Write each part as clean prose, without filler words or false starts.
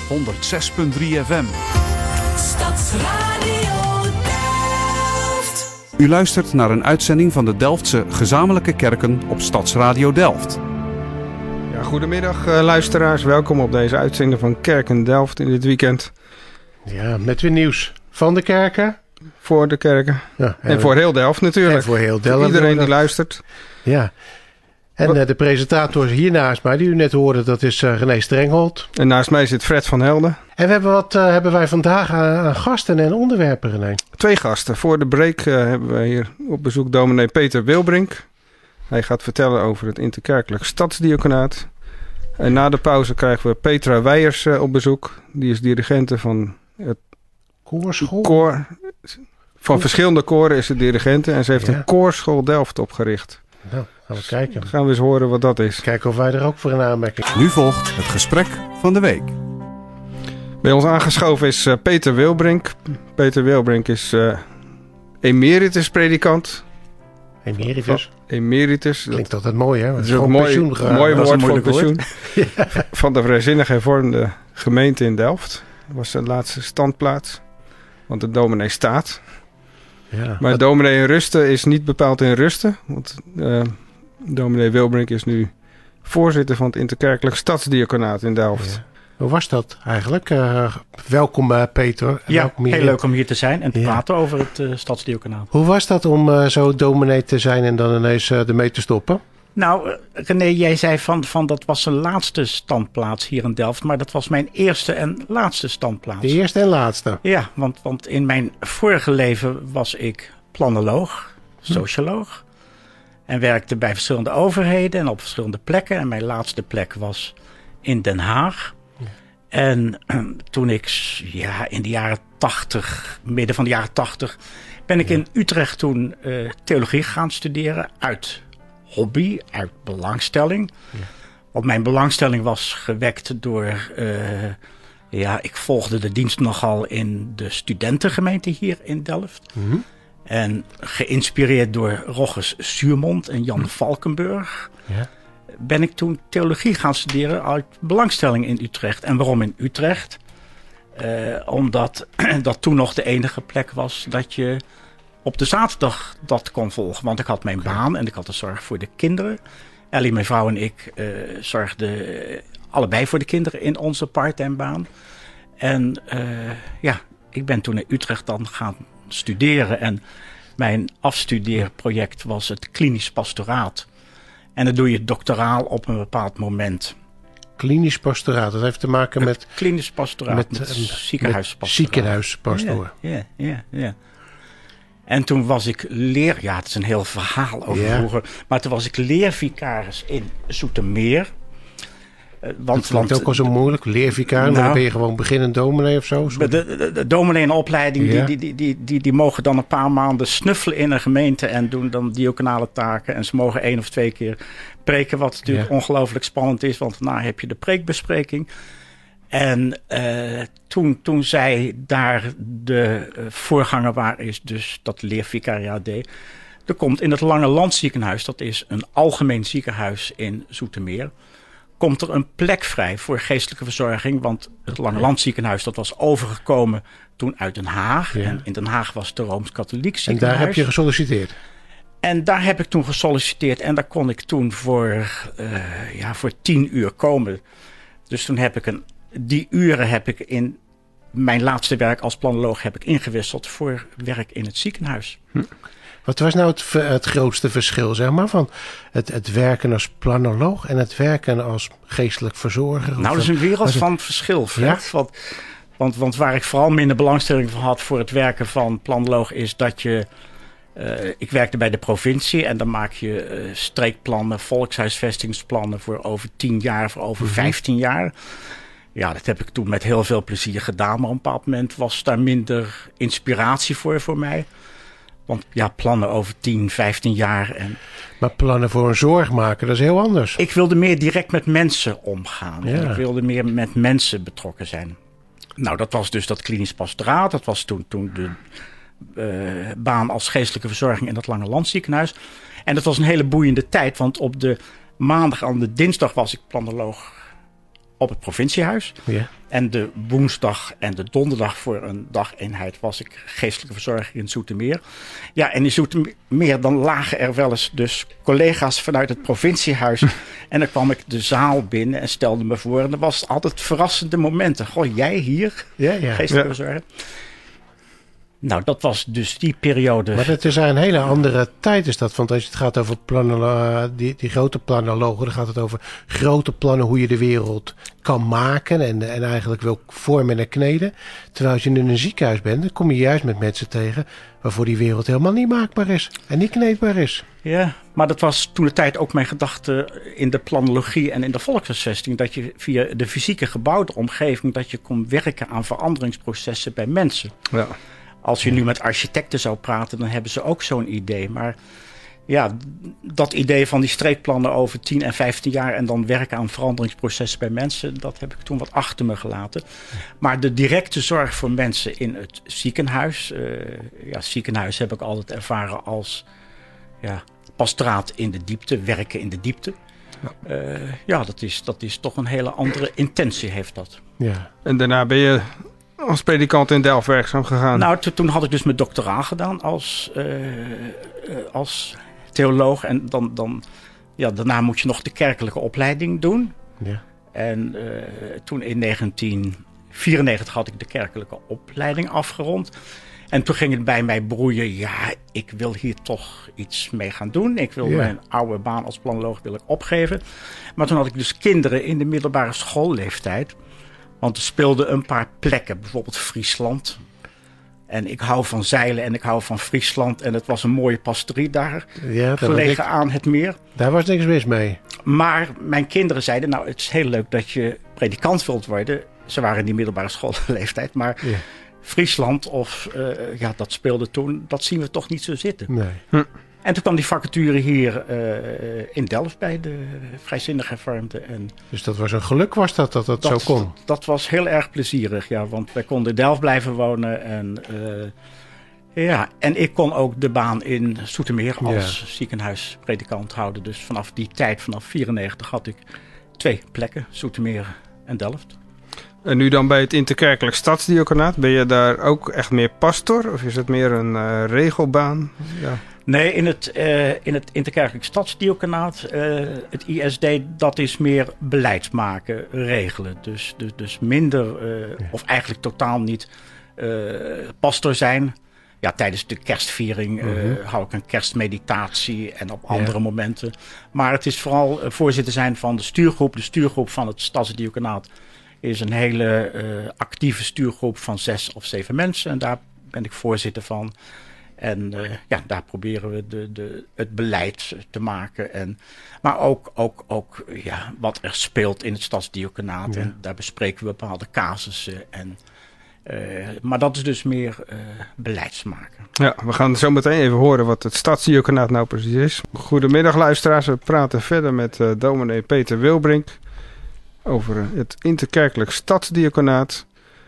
106.3 FM. Stadsradio Delft. U luistert naar een uitzending van de Delftse gezamenlijke kerken op Stadsradio Delft. Ja, goedemiddag luisteraars, welkom op deze uitzending van Kerken Delft in dit weekend. Ja, met weer nieuws van de kerken. Voor de kerken. Ja, en voor heel Delft natuurlijk. En voor heel Delft. Iedereen die luistert. Ja. En de presentator hier naast mij, die u net hoorde, dat is René Strenghold. En naast mij zit Fred van Helden. En we hebben hebben wij vandaag aan gasten en onderwerpen, René? 2 gasten. Voor de break hebben we hier op bezoek dominee Peter Wilbrink. Hij gaat vertellen over het interkerkelijk stadsdiaconaat. En na de pauze krijgen we Petra Weijers op bezoek. Die is dirigente van het koorschool. Van verschillende koren is ze dirigente. En ze heeft een koorschool Delft opgericht. Nou, gaan we kijken. Dan gaan we eens horen wat dat is. Kijken of wij er ook voor een aanmerking. Nu volgt het gesprek van de week. Bij ons aangeschoven is Peter Wilbrink. Peter Wilbrink is emeritus predikant. Emeritus? Emeritus. Klinkt altijd mooi, hè? Dat is ook een mooi woord voor pensioen. Ja. Van de vrijzinnig hervormde gemeente in Delft. Dat was zijn laatste standplaats. Want de dominee staat. Ja, maar dominee in rusten is niet bepaald in rusten. Want dominee Wilbrink is nu voorzitter van het interkerkelijk stadsdiaconaat in Delft. Ja. Hoe was dat eigenlijk? Welkom Peter. Ja, welkom heel leuk om hier te zijn en te praten over het stadsdiaconaat. Hoe was dat om zo dominee te zijn en dan ineens ermee te stoppen? Nou, René, jij zei van dat was zijn laatste standplaats hier in Delft. Maar dat was mijn eerste en laatste standplaats. De eerste en laatste? Ja, want in mijn vorige leven was ik planoloog, socioloog. En werkte bij verschillende overheden en op verschillende plekken. En mijn laatste plek was in Den Haag. Ja. En toen ik in de jaren 80, midden van de jaren 80... ben ik in Utrecht toen theologie gaan studeren uit hobby, uit belangstelling. Ja. Want mijn belangstelling was gewekt door... ik volgde de dienst nogal in de studentengemeente hier in Delft. Mm-hmm. En geïnspireerd door Roggers Zuurmond en Jan Valkenburg... Ja. Ben ik toen theologie gaan studeren uit belangstelling in Utrecht. En waarom in Utrecht? Omdat dat toen nog de enige plek was dat je op de zaterdag dat kon volgen. Want ik had mijn baan en ik had de zorg voor de kinderen. Ellie, mijn vrouw en ik zorgden allebei voor de kinderen in onze part-time baan. En ik ben toen in Utrecht dan gaan studeren. En mijn afstudeerproject was het klinisch pastoraat. En dan doe je doctoraal op een bepaald moment. Klinisch pastoraat, dat heeft te maken met... Klinisch pastoraat, met ziekenhuispastoraat. Ziekenhuispastoor. Ja. En toen was ik het is een heel verhaal over vroeger. Maar toen was ik leervicaris in Zoetermeer. Dat klinkt ook al zo moeilijk, leervicaris. Dan ben je gewoon beginnend dominee of zo? De dominee in opleiding, die mogen dan een paar maanden snuffelen in een gemeente en doen dan diaconale taken. En ze mogen 1 of 2 keer preken, wat natuurlijk ongelooflijk spannend is, want daarna heb je de preekbespreking. En toen zij daar de voorganger waar is, dus dat leervicariaat deed. Er komt in het Lange Landziekenhuis, dat is een algemeen ziekenhuis in Zoetermeer, komt er een plek vrij voor geestelijke verzorging. Want het Lange Landziekenhuis, dat was overgekomen toen uit Den Haag. Ja. En in Den Haag was het Rooms-Katholiek ziekenhuis. En daar heb je gesolliciteerd? En daar heb ik toen gesolliciteerd. En daar kon ik toen voor 10 uur komen. Dus toen heb ik die uren heb ik in mijn laatste werk als planoloog heb ik ingewisseld voor werk in het ziekenhuis. Wat was nou het grootste verschil, zeg maar, van het werken als planoloog en het werken als geestelijk verzorger? Nou, dat is een wereld van verschil, Fred. Ja? Want waar ik vooral minder belangstelling van had voor het werken van planoloog is dat je... ik werkte bij de provincie en dan maak je streekplannen, volkshuisvestingsplannen voor over 10 jaar, voor over 15 jaar. Ja, dat heb ik toen met heel veel plezier gedaan, maar op een bepaald moment was daar minder inspiratie voor mij. Want plannen over 10, 15 jaar. Maar plannen voor een zorg maken, dat is heel anders. Ik wilde meer direct met mensen omgaan. Ja. Ik wilde meer met mensen betrokken zijn. Nou, dat was dus dat klinisch pastoraat. Dat was toen de baan als geestelijke verzorging in het Lange Landziekenhuis. En dat was een hele boeiende tijd. Want op de maandag en de dinsdag was ik planoloog op het provinciehuis. Ja. En de woensdag en de donderdag voor een dageenheid was ik geestelijke verzorger in Zoetermeer. Ja, en in Zoetermeer dan lagen er wel eens dus collega's vanuit het provinciehuis. En dan kwam ik de zaal binnen en stelde me voor. En dat was altijd verrassende momenten. Goh, jij hier? Ja. Geestelijke verzorger. Nou, dat was dus die periode. Maar het is een hele andere tijd is dat. Want als het gaat over plannen, die grote planologen, dan gaat het over grote plannen hoe je de wereld kan maken en eigenlijk wil vormen en kneden. Terwijl als je in een ziekenhuis bent, dan kom je juist met mensen tegen waarvoor die wereld helemaal niet maakbaar is en niet kneedbaar is. Ja, maar dat was toen de tijd ook mijn gedachte in de planologie en in de volkshuisvesting. Dat je via de fysieke gebouwde omgeving, dat je kon werken aan veranderingsprocessen bij mensen. Ja. Als je nu met architecten zou praten, dan hebben ze ook zo'n idee. Maar ja, dat idee van die streekplannen over 10 en 15 jaar en dan werken aan veranderingsprocessen bij mensen, dat heb ik toen wat achter me gelaten. Maar de directe zorg voor mensen in het ziekenhuis. Ziekenhuis heb ik altijd ervaren als pastoraat in de diepte, werken in de diepte. Dat is toch een hele andere intentie heeft dat. Ja. En daarna ben je als predikant in Delft werkzaam gegaan. Nou, toen had ik dus mijn doctoraat gedaan als theoloog. En daarna moet je nog de kerkelijke opleiding doen. Ja. En toen in 1994 had ik de kerkelijke opleiding afgerond. En toen ging het bij mij broeien. Ja, ik wil hier toch iets mee gaan doen. Ik wil mijn oude baan als planoloog wil ik opgeven. Maar toen had ik dus kinderen in de middelbare schoolleeftijd. Want er speelden een paar plekken, bijvoorbeeld Friesland. En ik hou van zeilen en ik hou van Friesland. En het was een mooie pastorie daar, gelegen aan het meer. Daar was niks mis mee. Maar mijn kinderen zeiden, nou het is heel leuk dat je predikant wilt worden. Ze waren in die middelbare schoolleeftijd, maar Friesland dat speelde toen, dat zien we toch niet zo zitten. Nee. En toen kwam die vacature hier in Delft bij de Vrijzinnig Hervormden. Dus dat was een geluk dat zo kon? Dat was heel erg plezierig, ja. Want wij konden in Delft blijven wonen. En ik kon ook de baan in Zoetermeer als ziekenhuispredikant houden. Dus vanaf die tijd, vanaf 1994, had ik 2 plekken, Zoetermeer en Delft. En nu dan bij het interkerkelijk stadsdiaconaat, ben je daar ook echt meer pastor? Of is het meer een regelbaan? Ja. Nee, in het interkerkelijk stadsdiaconaat, het ISD, dat is meer beleid maken, regelen. Dus minder, of eigenlijk totaal niet, pastor zijn. Ja, tijdens de kerstviering hou ik een kerstmeditatie en op andere momenten. Maar het is vooral voorzitter zijn van de stuurgroep. De stuurgroep van het stadsdiaconaat is een hele actieve stuurgroep van 6 of 7 mensen. En daar ben ik voorzitter van. En daar proberen we het beleid te maken. Maar ook wat er speelt in het stadsdiaconaat. Ja. En daar bespreken we bepaalde casussen. Maar dat is dus meer beleidsmaken. Ja, we gaan zo meteen even horen wat het stadsdiaconaat nou precies is. Goedemiddag luisteraars, we praten verder met dominee Peter Wilbrink over het interkerkelijk stadsdiaconaat.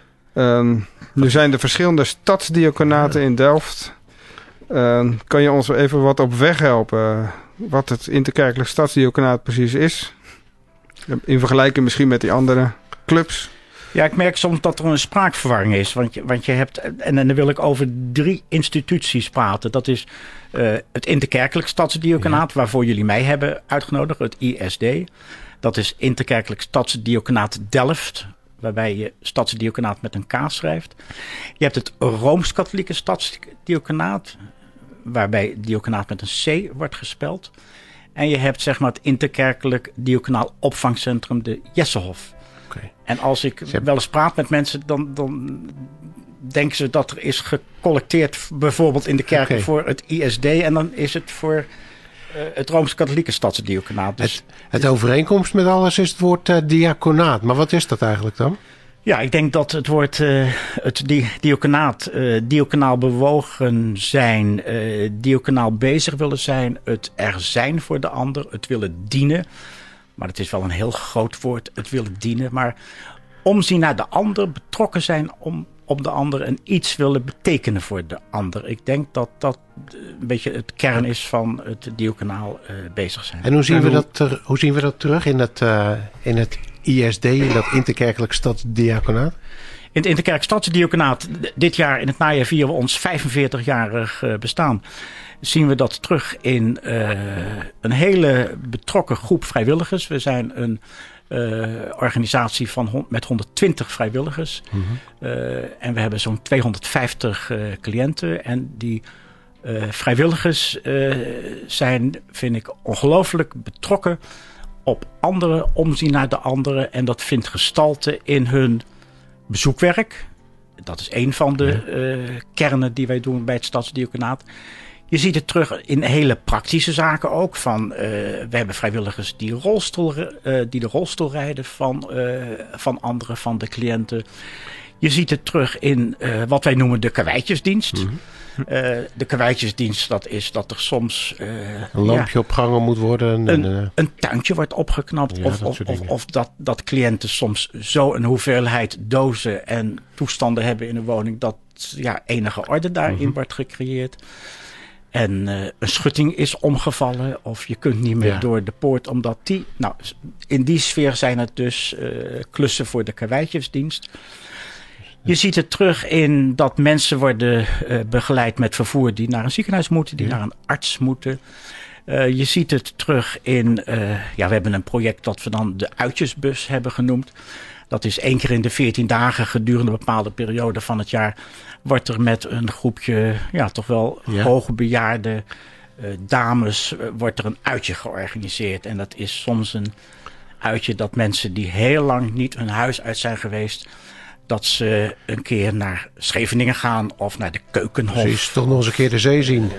Nu zijn er verschillende stadsdiaconaten in Delft. Kan je ons even wat op weg helpen wat het interkerkelijk stadsdiaconaat precies is? In vergelijking misschien met die andere clubs. Ja, ik merk soms dat er een spraakverwarring is. Want je hebt, en dan wil ik over 3 instituties praten. Dat is het interkerkelijk stadsdiaconaat, waarvoor jullie mij hebben uitgenodigd, het ISD. Dat is interkerkelijk stadsdiaconaat Delft, waarbij je stadsdiaconaat met een K schrijft. Je hebt het Rooms-Katholieke stadsdiaconaat, waarbij diaconaat met een C wordt gespeld. En je hebt zeg maar het interkerkelijk diaconaal opvangcentrum de Jessehof. Okay. En als ik wel eens praat met mensen, dan denken ze dat er is gecollecteerd bijvoorbeeld in de kerk voor het ISD. En dan is het voor het Rooms-Katholieke stadsdiaconaat. Dus, het overeenkomst met alles is het woord diaconaat. Maar wat is dat eigenlijk dan? Ja, ik denk dat het woord het diaconaat, diaconaal bewogen zijn, diaconaal bezig willen zijn, het er zijn voor de ander, het willen dienen. Maar het is wel een heel groot woord, het willen dienen. Maar omzien naar de ander, betrokken zijn op de ander en iets willen betekenen voor de ander. Ik denk dat dat een beetje het kern is van het diaconaal bezig zijn. En hoe zien we dat terug in het ISD, dat Interkerkelijk Stadsdiaconaat? In het Interkerk Stadsdiaconaat, dit jaar in het najaar vieren we ons 45-jarig bestaan. Zien we dat terug in een hele betrokken groep vrijwilligers. We zijn een organisatie met 120 vrijwilligers. Mm-hmm. En we hebben zo'n 250 cliënten. En die vrijwilligers zijn, vind ik, ongelooflijk betrokken op anderen, omzien naar de anderen. En dat vindt gestalte in hun bezoekwerk. Dat is een van de kernen die wij doen bij het Stadsdiaconaat. Je ziet het terug in hele praktische zaken ook. We hebben vrijwilligers die de rolstoel rijden van anderen, van de cliënten. Je ziet het terug in wat wij noemen de karweitjesdienst. Mm-hmm. De karweitjesdienst, dat is dat er soms een lampje opgehangen moet worden. Een tuintje wordt opgeknapt. Ja, of dat cliënten soms zo een hoeveelheid dozen en toestanden hebben in een woning dat enige orde daarin wordt gecreëerd. En een schutting is omgevallen of je kunt niet meer door de poort omdat die... Nou, in die sfeer zijn het dus klussen voor de karweitjesdienst. Je ziet het terug in dat mensen worden begeleid met vervoer die naar een ziekenhuis moeten, die naar een arts moeten. Je ziet het terug in... we hebben een project dat we dan de uitjesbus hebben genoemd. Dat is 1 keer in de 14 dagen gedurende een bepaalde periode van het jaar wordt er met een groepje, toch wel hoogbejaarde dames, wordt er een uitje georganiseerd. En dat is soms een uitje dat mensen die heel lang niet hun huis uit zijn geweest, dat ze een keer naar Scheveningen gaan of naar de Keukenhof. Precies, toch nog eens een keer de zee zien.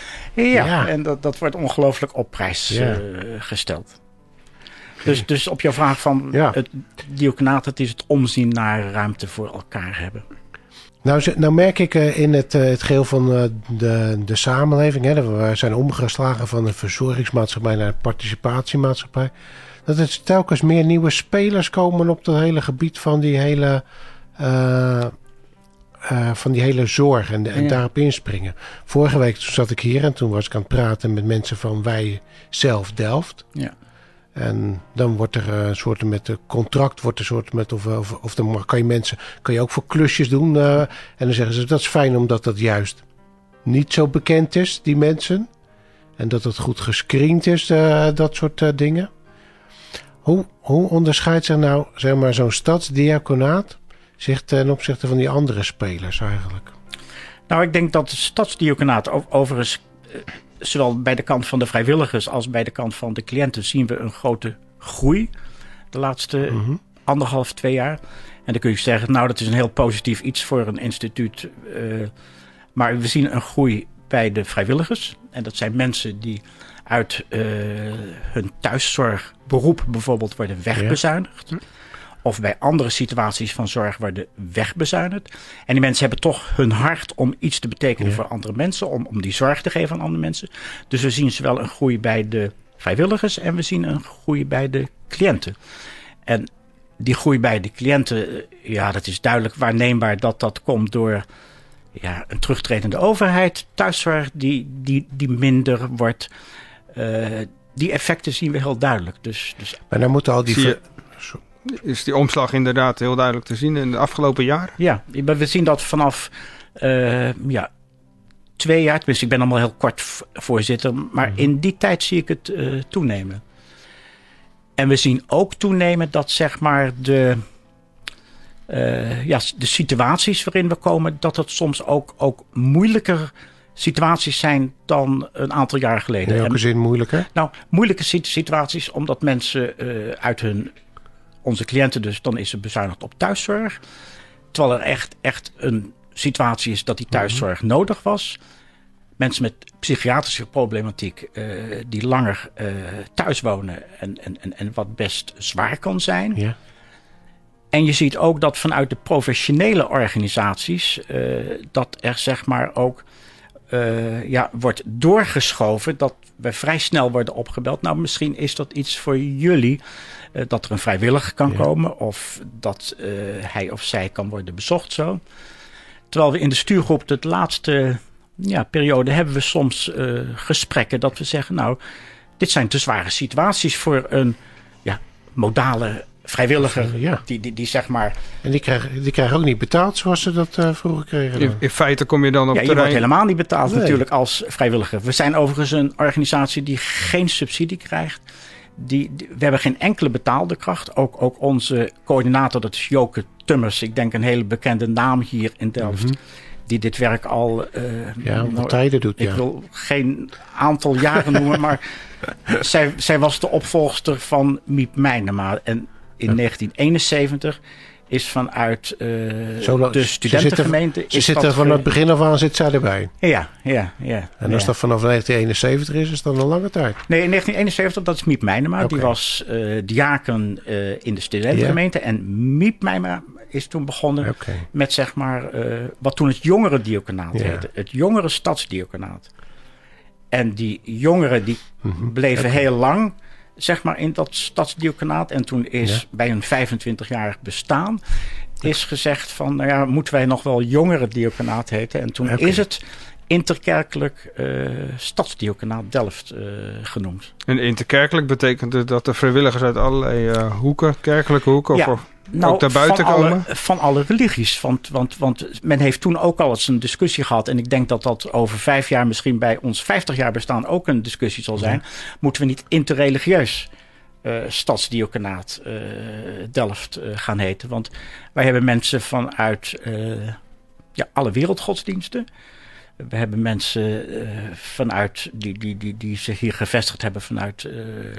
En dat wordt ongelooflijk op prijs gesteld. Dus op jouw vraag van het diaconaat, het is het omzien naar ruimte voor elkaar hebben. Nou merk ik in het geheel van de samenleving, we zijn omgeslagen van een verzorgingsmaatschappij naar een participatiemaatschappij, dat er telkens meer nieuwe spelers komen op dat hele gebied van die hele zorg en daarop inspringen. Vorige week zat ik hier en toen was ik aan het praten met mensen van Wij Zelf Delft. Ja. En dan wordt er een soort met de contract, of dan kan je ook voor klusjes doen. En dan zeggen ze dat is fijn omdat dat juist niet zo bekend is, die mensen. En dat het goed gescreend is, dat soort dingen. Hoe onderscheidt zich nou, zeg maar, zo'n stadsdiaconaat zich ten opzichte van die andere spelers eigenlijk? Nou, ik denk dat het stadsdiaconaat overigens, zowel bij de kant van de vrijwilligers als bij de kant van de cliënten, zien we een grote groei de laatste 1,5-2 jaar. En dan kun je zeggen, nou, dat is een heel positief iets voor een instituut. Maar we zien een groei bij de vrijwilligers. En dat zijn mensen die uit hun thuiszorgberoep bijvoorbeeld worden wegbezuinigd. Ja. Of bij andere situaties van zorg worden wegbezuinigd. En die mensen hebben toch hun hart om iets te betekenen voor andere mensen. Om die zorg te geven aan andere mensen. Dus we zien zowel een groei bij de vrijwilligers en we zien een groei bij de cliënten. En die groei bij de cliënten, dat is duidelijk waarneembaar dat komt door een terugtredende overheid. Thuiszorg die minder wordt. Die effecten zien we heel duidelijk. Dus maar dan moeten al die... Is die omslag inderdaad heel duidelijk te zien in de afgelopen jaren? Ja, we zien dat vanaf 2 jaar, tenminste ik ben allemaal heel kort voorzitter, maar in die tijd zie ik het toenemen. En we zien ook toenemen dat zeg maar de situaties waarin we komen, dat het soms ook moeilijker situaties zijn dan een aantal jaar geleden. In welke zin moeilijker? Nou, moeilijke situaties omdat mensen onze cliënten dus, dan is er bezuinigd op thuiszorg. Terwijl er echt een situatie is dat die thuiszorg nodig was. Mensen met psychiatrische problematiek die langer thuis wonen en wat best zwaar kan zijn. Ja. En je ziet ook dat vanuit de professionele organisaties dat er zeg maar ook wordt doorgeschoven, dat we vrij snel worden opgebeld. Nou, misschien is dat iets voor jullie, dat er een vrijwilliger kan komen of dat hij of zij kan worden bezocht zo. Terwijl we in de stuurgroep de laatste periode hebben we soms gesprekken dat we zeggen, nou, dit zijn te zware situaties voor een modale vrijwilliger Ja. die zeg maar... En die krijgen ook niet betaald zoals ze dat vroeger kregen. dan. In feite kom je dan op Ja, je terrein... wordt helemaal niet betaald Nee. natuurlijk als vrijwilliger. We zijn overigens een organisatie die geen subsidie krijgt. We hebben geen enkele betaalde kracht. Ook onze coördinator, dat is Joke Tummers. Ik denk een hele bekende naam hier in Delft. Die dit werk al... Wat tijden doet, Ik wil geen aantal jaren noemen, maar zij was de opvolgster van Miep Meinema. En in 1971 is vanuit de studentengemeente... Ze zitten van het begin af aan zit zij erbij. Ja. En als dat vanaf 1971 is dat een lange tijd. Nee, in 1971, dat is Miep Meinema. Oké. Die was diaken in de studentengemeente. En Miep Meinema is toen begonnen Oké. met zeg maar wat toen het jongere diaconaat Ja. heette. Het jongere stadsdiaconaat. En die jongeren die bleven heel lang zeg maar in dat stadsdiaconaat. En toen is bij een 25-jarig bestaan is gezegd van, nou ja, moeten wij nog wel jongere diaconaat heten? En toen is het interkerkelijk stadsdiaconaat Delft genoemd. En interkerkelijk betekent het dat de vrijwilligers uit allerlei hoeken, kerkelijke hoeken... Ja. of ook daarbuiten komen? Van alle religies. Want men heeft toen ook al eens een discussie gehad. En ik denk dat dat over 5 jaar misschien bij ons 50 jaar bestaan ook een discussie zal zijn. Moeten we niet interreligieus stadsdiaconaat Delft gaan heten? Want wij hebben mensen vanuit alle wereldgodsdiensten. We hebben mensen vanuit die zich hier gevestigd hebben vanuit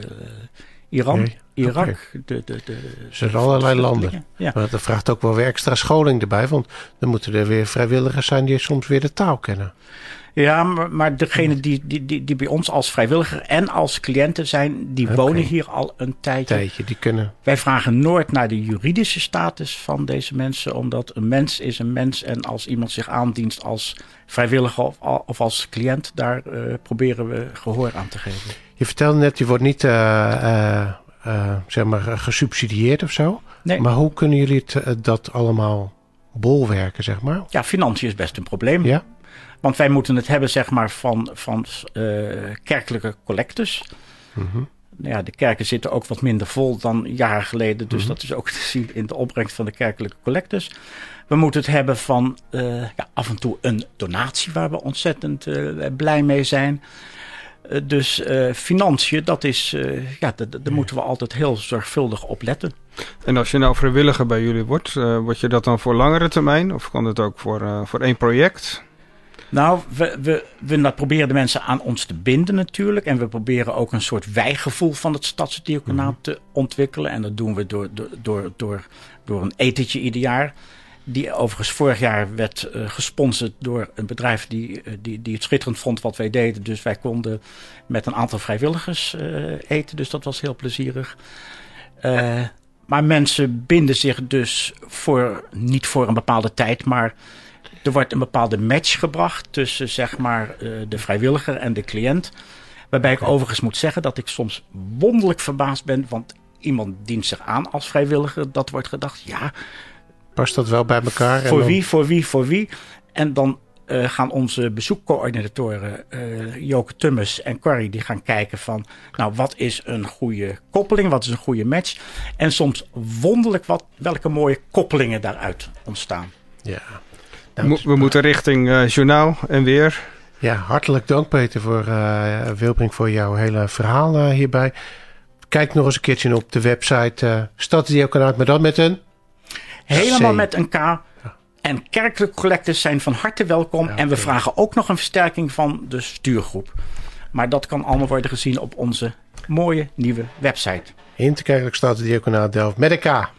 Iran, Nee, Irak. Er zijn allerlei landen. Ja. Maar dat vraagt ook wel weer extra scholing erbij. Want dan moeten er weer vrijwilligers zijn die soms weer de taal kennen. Ja, maar degene die bij ons als vrijwilliger en als cliënten zijn, die wonen hier al een tijdje. Die kunnen... Wij vragen nooit naar de juridische status van deze mensen, omdat een mens is een mens. En als iemand zich aandient als vrijwilliger of als cliënt, daar proberen we gehoor aan te geven. Je vertelde net, je wordt niet zeg maar gesubsidieerd of zo. Nee. Maar hoe kunnen jullie dat allemaal bolwerken, zeg maar? Ja, financiën is best een probleem. Ja? Want wij moeten het hebben zeg maar van kerkelijke collectes. Nou ja, de kerken zitten ook wat minder vol dan jaren geleden. Dus dat is ook te zien in de opbrengst van de kerkelijke collectes. We moeten het hebben van af en toe een donatie waar we ontzettend blij mee zijn. Dus financiën, dat is, daar moeten we altijd heel zorgvuldig op letten. En als je nou vrijwilliger bij jullie wordt, word je dat dan voor langere termijn? Of kan het ook voor 1 project? Nou, we proberen de mensen aan ons te binden natuurlijk. En we proberen ook een soort wijgevoel van het stadsdiaconaat te ontwikkelen. En dat doen we door een etentje ieder jaar. Die overigens vorig jaar werd gesponsord door een bedrijf die het schitterend vond wat wij deden. Dus wij konden met een aantal vrijwilligers eten. Dus dat was heel plezierig. Maar mensen binden zich dus niet voor een bepaalde tijd, maar er wordt een bepaalde match gebracht tussen zeg maar de vrijwilliger en de cliënt. Waarbij ik overigens moet zeggen dat ik soms wonderlijk verbaasd ben, want iemand dient zich aan als vrijwilliger. Dat wordt gedacht, ja, Past dat wel bij elkaar? voor wie? En dan gaan onze bezoekcoördinatoren Joke Tummers en Corrie, die gaan kijken van, nou, wat is een goede koppeling, wat is een goede match? En soms wonderlijk welke mooie koppelingen daaruit ontstaan. Ja. We moeten richting journaal en weer. Ja, hartelijk dank Peter Wilbrink voor jouw hele verhaal hierbij. Kijk nog eens een keertje op de website Stadsdiaconaat, maar dan met een... Helemaal C. met een K. En kerkelijke collectes zijn van harte welkom. En we vragen ook nog een versterking van de stuurgroep. Maar dat kan allemaal worden gezien op onze mooie nieuwe website. Interkerkelijk Stadsdiaconaat Delft met een K.